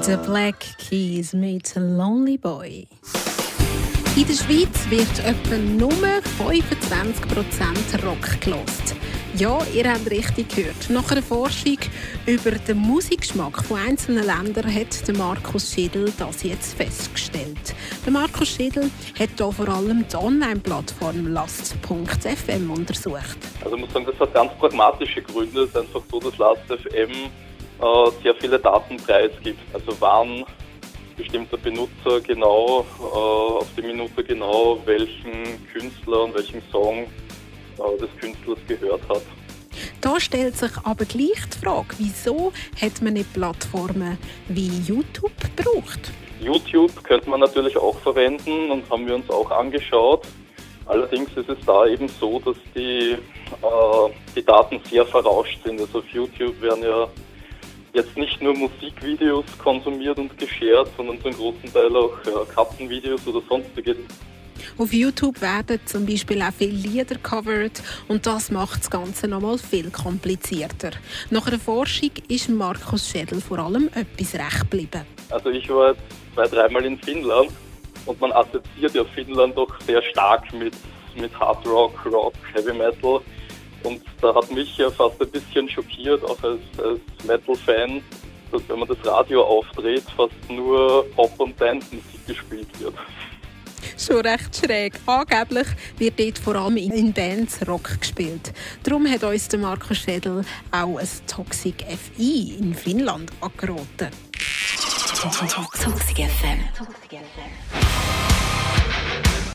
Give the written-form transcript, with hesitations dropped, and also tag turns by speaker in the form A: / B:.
A: The Black Keys mit Lonely Boy. In der Schweiz wird etwa nur 25% Rock gehört. Ja, ihr habt richtig gehört. Nach einer Forschung über den Musikgeschmack von einzelnen Ländern hat Markus Schiedl das jetzt festgestellt. Der Markus Schiedl hat hier vor allem die Online-Plattform last.fm untersucht.
B: Also ich muss sagen, das hat ganz pragmatische Gründe. Es ist einfach so, dass Last.fm sehr viele Daten preisgibt. Also wann bestimmter Benutzer genau auf die Minute genau welchen Künstler und welchen Song des Künstlers gehört hat.
A: Da stellt sich aber gleich die Frage, wieso hat man nicht Plattformen wie YouTube gebraucht?
B: YouTube könnte man natürlich auch verwenden und haben wir uns auch angeschaut. Allerdings ist es da eben so, dass die Daten sehr verrauscht sind. Also auf YouTube werden ja jetzt nicht nur Musikvideos konsumiert und geshared, sondern zum großen Teil auch Katzenvideos oder sonstiges.
A: Auf YouTube werden zum Beispiel auch viele Lieder gecovert und das macht das Ganze noch mal viel komplizierter. Nach einer Forschung ist Markus Schiedl vor allem etwas recht geblieben.
B: Also ich war jetzt 2-3 Mal in Finnland und man assoziiert ja Finnland doch sehr stark mit Hard Rock, Rock, Heavy Metal. Und da hat mich ja fast ein bisschen schockiert, auch als Metal-Fan, dass wenn man das Radio aufdreht, fast nur Pop- und Dance-Musik gespielt wird.
A: Schon recht schräg. Angeblich wird dort vor allem in Bands Rock gespielt. Darum hat uns der Markus Schiedl auch ein Toxic FI in Finnland angeraten.
C: Toxic FM.